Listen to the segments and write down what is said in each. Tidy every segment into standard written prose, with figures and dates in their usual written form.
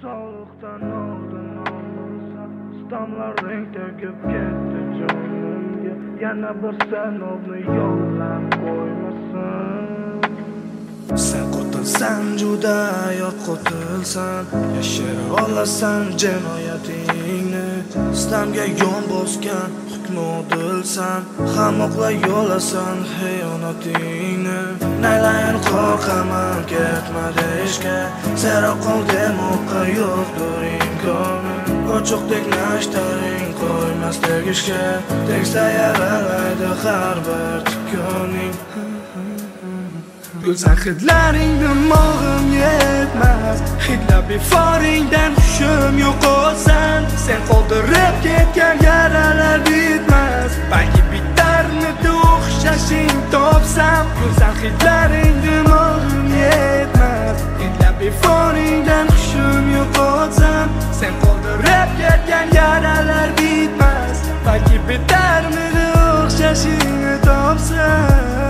Soğuktan oldun olmasa İstamlar renkte köp ketdi jonimga. Yana bir sen olni yo'lab qo'ymasin. Sen qotilsan, juda yot qotilsan. Yashira olasan jinoyatingni. Istamga yon bosgan hukmodilsan. Hamoqla yo'lasan xiyonatingni. Naylayin qo'rqaman ketmadi ishga. Zero qol demoqqa yo'qdir imkoni. Ochiqdek nashtaring qo'ymas tegishga. Teksta yaralaydi har bir tikoning. Gulzar hidlaring dimog'im yetmas. Hidlab iforingdan hushim yo'qolsan. Sen qoldirib ketgan yaralar bitmas. Balki bitarmidi o'xshashing topsam. Gulzar hidlaring dimog'im yetmas. Hidlab iforingdan hushim yo'qolsam. Sen qoldirib ketgan yaralar bitmas. Balki bitarmidi o'xshashing topsam.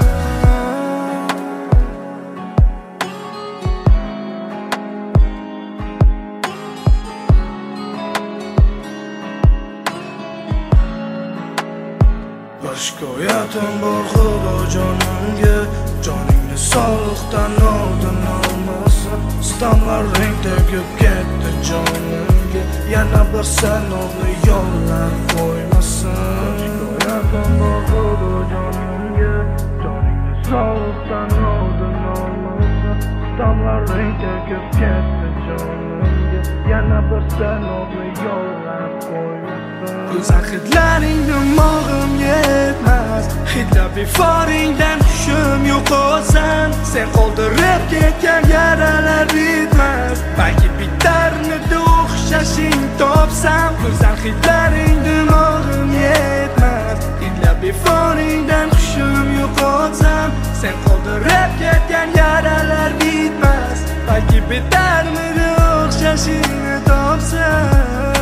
Shikoyatim bor xudo jonimga. Joningni sovuqdan oldin olmasin. Istamlar renkda ko'p ketdi jonimga. Yana bir sen olni yo'lab qo'ymasin. Shikoyatim bor xudo jonimga. Joningni sovuqdan oldin olmasin. Istamlar renkda ko'p ketdi jonimga. Yana bir sen olni yo'lab qo'ymasin. Gulzar hidlaring dimog'im yetmas. Hidlab iforingdan hushim yo'qolsan. Sen qoldirib ketgan yaralar bitmas. Balki bitarmidi o'xshashing topsam. Gulzar hidlaring dimog'im yetmas. Hidlab iforingdan hushim yo'qolsam. Sen qoldirib ketgan yaralar bitmas. Balki bitarmidi o'xshashing topsam.